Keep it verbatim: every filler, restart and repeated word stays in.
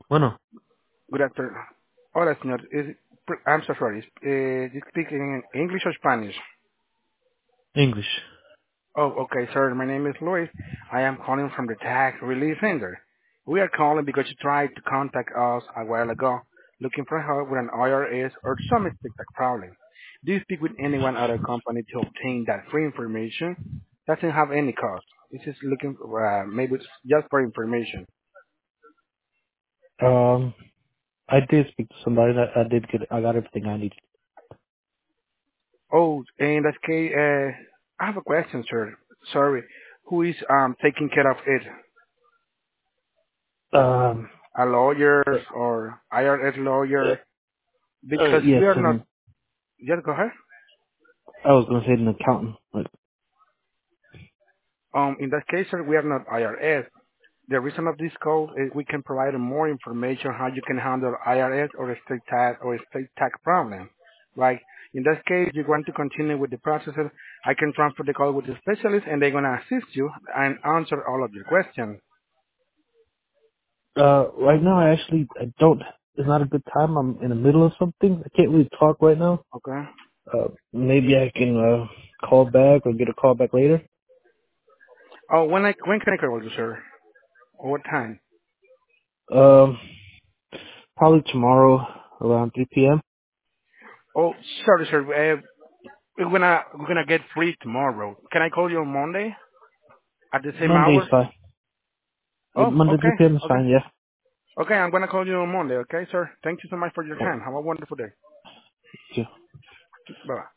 Bueno, Good afternoon. Hola, señor. Is, I'm so sorry. Uh, you speak in English or Spanish? English. Oh, okay, sir. My name is Luis. I am calling from the Tax Relief Center. We are calling because you tried to contact us a while ago, looking for help with an I R S or some tax problem. Do you speak with anyone at our company to obtain that free information? Doesn't have any cost. This is looking for, uh, maybe it's just for information. Um, I did speak to somebody. That I did get. I got everything I needed. Oh, in that case, uh, I have a question, sir. Sorry. Who is um taking care of it? Um, A lawyer uh, or I R S lawyer? uh, Because yes, we are not. and Just go ahead. I was gonna say an accountant. But, Um, in that case, sir, we are not I R S. The reason of this call is we can provide more information how you can handle I R S or state tax or state tax problem. Like in that case, you want to continue with the processes, I can transfer the call with the specialist and they're gonna assist you and answer all of your questions. uh, right now, I actually I don't. It's not a good time. I'm in the middle of something. I can't really talk right now. Okay. Uh, maybe I can uh call back or get a call back later. Oh, when I when can I call you, sir? Or what time? Um, probably tomorrow around three p.m. Oh, sorry, sir. Uh, we're gonna we're gonna get free tomorrow. Can I call you on Monday at the same Monday's hour? fine. Uh, Oh, Monday three okay, p.m. is okay, fine. Yeah. okay. I'm gonna call you on Monday. Okay, sir. Thank you so much for your Uh, time. Have a wonderful day. yeah. Bye.